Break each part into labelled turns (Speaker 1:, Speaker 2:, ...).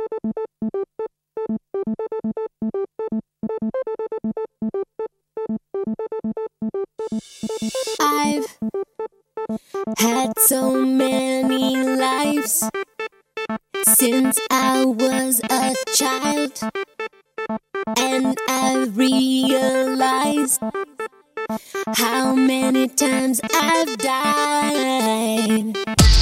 Speaker 1: I've had so many lives since I was a child, and I realized how many times I've died.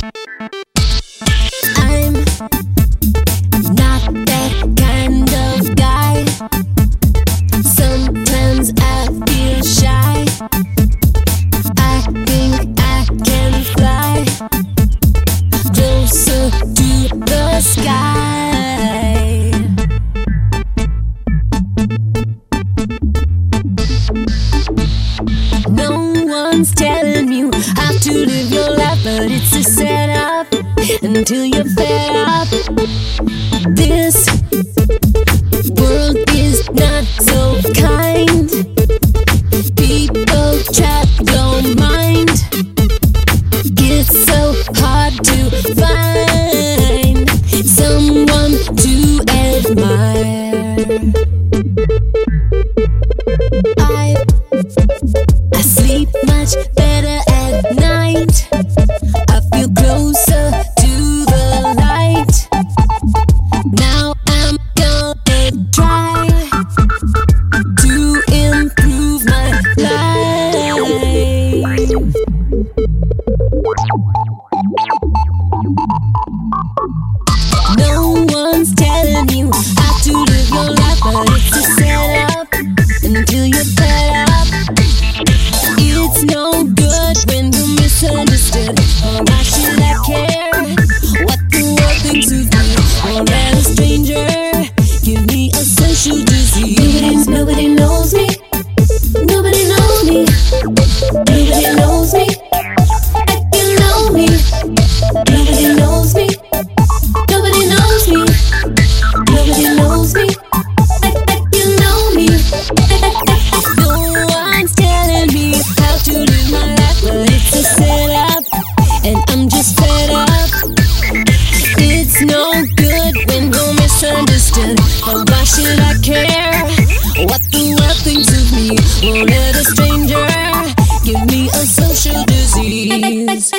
Speaker 1: I'm not that kind of guy. Sometimes I feel shy. I think I can fly closer to the sky. No one's telling you how to live your life, but it's a setup until you're fed up. This world is not so kind. People trap your mind. It's so hard to find someone to admire. I sleep much better at night. I feel closer to the light. Now I'm gonna try to improve my life. No one's telling you how to live your life, but it's a setup until you're fed up. It's no good when you're misunderstood. Oh, why should I care what the world thinks of me? Or let a stranger give me a social disease. Nobody knows me. Nobody knows me. Nobody knows me. I can know me. Nobody knows me. Nobody knows me. Nobody knows me. I can know me. No one's telling me how to live my life, but it's a setup, and I'm just fed up. It's no good when you're misunderstood. But why should I care what the world thinks of me? Won't let a stranger give me a social disease.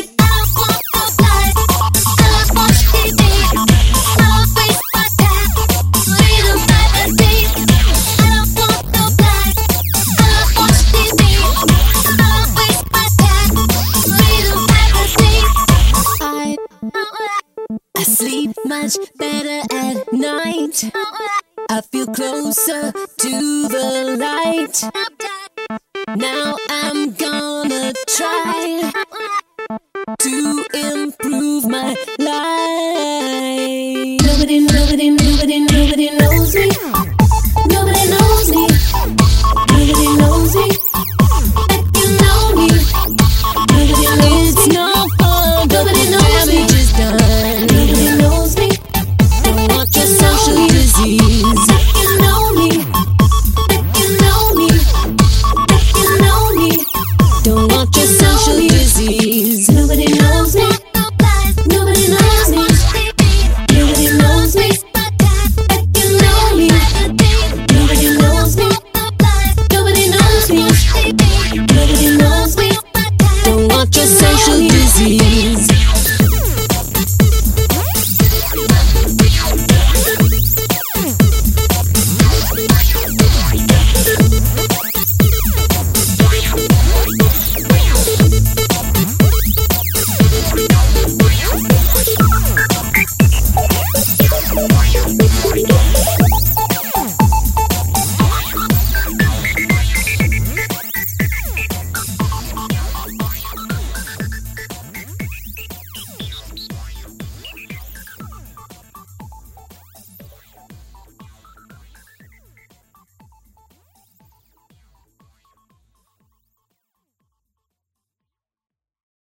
Speaker 1: I sleep much better at night. I feel closer to the light. Now I'm gonna try to improve my life. Nobody knows me.